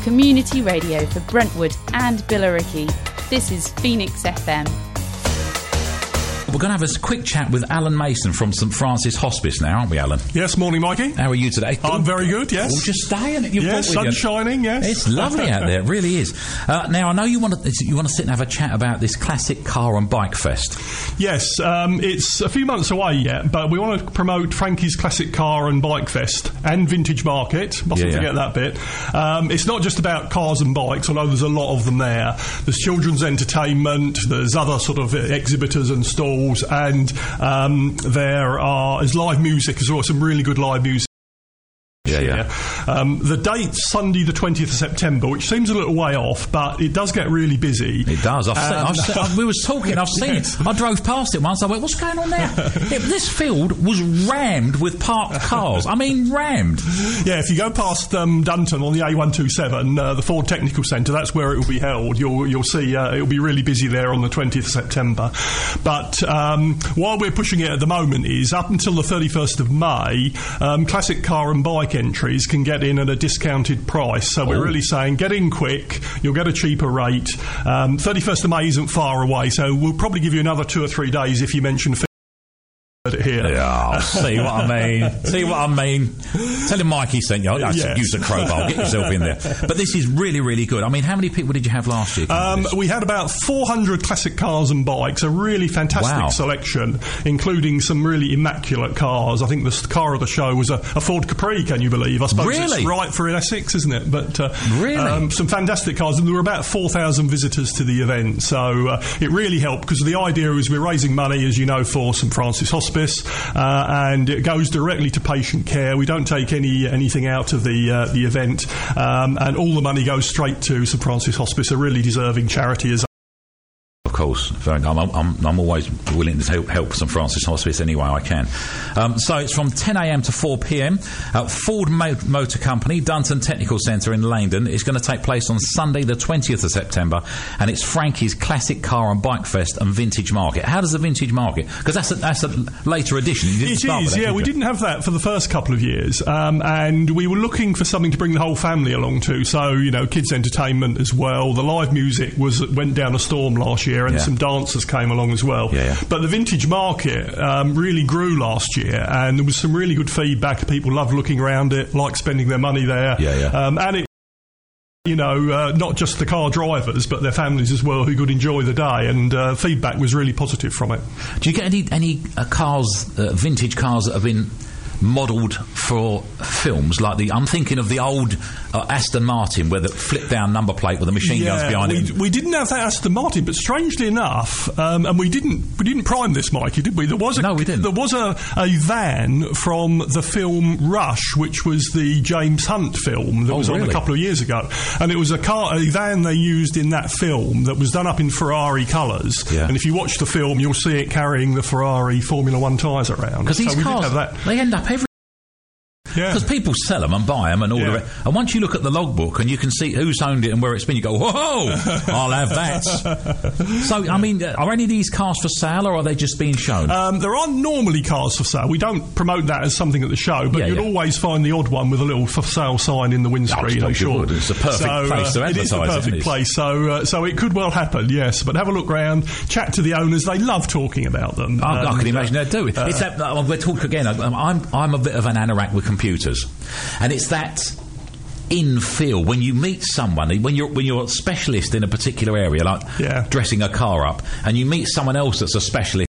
community radio for Brentwood and Billericay. This is Phoenix FM. We're going to have a quick chat with Alan Mason from St Francis Hospice now, aren't we, Alan? Yes, morning, Mikey. How are you today? I'm very good, yes. Gorgeous day, isn't it? Yes, sun shining, yes. It's lovely out there, it really is. Now, I know you want to sit and have a chat about this classic car and bike fest. Yes, it's a few months away yet, but we want to promote Frankie's Classic Car and Bike Fest and Vintage Market. Mustn't forget that bit. It's not just about cars and bikes, although there's a lot of them there. There's children's entertainment, there's other sort of exhibitors and stalls, and there is live music as well, some really good live music. The date's Sunday the 20th of September, which seems a little way off, but it does get really busy. It does. We was talking, I've seen it. I drove past it once, I went, what's going on there? This field was rammed with parked cars. I mean, rammed. Yeah, if you go past Dunton on the A127, the Ford Technical Centre, that's where it will be held. You'll see it'll be really busy there on the 20th of September. But while we're pushing it at the moment is, up until the 31st of May, classic car and bike entries can get in at a discounted price. So we're really saying get in quick, you'll get a cheaper rate. 31st of May isn't far away, so we'll probably give you another 2 or 3 days if you mention here. Yeah, see what I mean. Tell him Mikey sent you. Use a crowbar, get yourself in there. But this is really, really good. I mean, how many people did you have last year? We had about 400 classic cars and bikes, a really fantastic selection, including some really immaculate cars. I think the car of the show was a Ford Capri, can you believe? I suppose it's right for an Essex, isn't it? But some fantastic cars, and there were about 4,000 visitors to the event, so it really helped, because the idea is we're raising money, as you know, for St Francis Hospice, and it goes directly to patient care. We don't take anything out of the event, and all the money goes straight to St Francis Hospice, a really deserving charity. Of course, I'm always willing to help St Francis Hospice any way I can. So it's from 10 a.m. to 4 p.m. at Ford Motor Company, Dunton Technical Centre in Langdon. It's going to take place on Sunday the 20th of September, and it's Frankie's Classic Car and Bike Fest and Vintage Market. How does the Vintage Market? Because that's a later edition. It is, yeah. We didn't have that for the first couple of years, and we were looking for something to bring the whole family along to. So, you know, kids' entertainment as well. The live music went down a storm last year, and some dancers came along as well. But the Vintage Market really grew last year, and there was some really good feedback. People loved looking around it, like spending their money there. And it, you know, not just the car drivers, but their families as well, who could enjoy the day, and feedback was really positive from it. Do you get any cars, vintage cars that have been modelled for films, like I'm thinking of the old Aston Martin with the flip down number plate with the machine guns behind it. We didn't have that Aston Martin, but strangely enough, and we didn't prime this, Mikey, did we? We didn't. There was a van from the film Rush, which was the James Hunt film that was on a couple of years ago, and it was a van they used in that film that was done up in Ferrari colours. And if you watch the film, you'll see it carrying the Ferrari Formula 1 tyres around. Because these cars, they end up because people sell them and buy them and all the rest. And once you look at the logbook and you can see who's owned it and where it's been, you go, whoa, I'll have that. So, I mean, are any of these cars for sale, or are they just being shown? There are normally cars for sale. We don't promote that as something at the show, but you'll always find the odd one with a little for sale sign in the windscreen, I'm sure. It's a perfect place to advertise. It is a perfect place, so it could well happen, yes. But have a look round, chat to the owners. They love talking about them. I can imagine they do. It's that, we're talking again, I'm a bit of an anorak with computers, and it's that in feel when you meet someone, when you're a specialist in a particular area, like dressing a car up, and you meet someone else that's a specialist.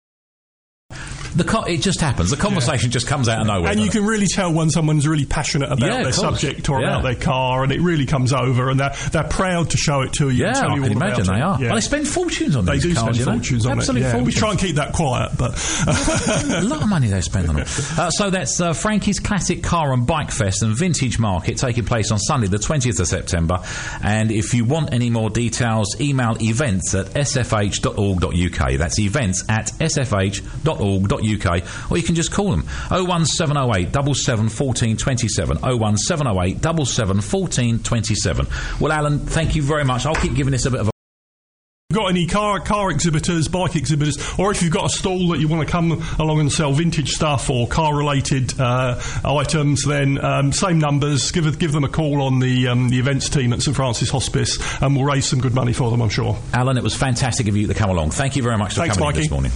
It just happens. The conversation just comes out of nowhere. And you can really tell when someone's really passionate about their subject or about their car, and it really comes over, and they're proud to show it to you. Yeah, and tell you I can imagine they are. Well, they spend fortunes on these cars. They do spend fortunes on it. Absolutely fortunes. We try and keep that quiet, but a lot of money they spend on it. So that's Frankie's Classic Car and Bike Fest and Vintage Market, taking place on Sunday the 20th of September. And if you want any more details, email events@sfh.org.uk. That's events@sfh.org.uk. Or you can just call them 01708 77 14 27, 01708 77 14 27. Well, Alan, thank you very much. I'll keep giving this a bit of a got any car exhibitors, bike exhibitors, or if you've got a stall that you want to come along and sell vintage stuff or car-related items, then same numbers. Give them a call on the events team at St Francis Hospice, and we'll raise some good money for them, I'm sure. Alan, it was fantastic of you to come along. Thank you very much for coming in this morning.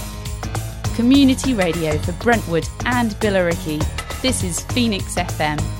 Community radio for Brentwood and Billericay. This is Phoenix FM.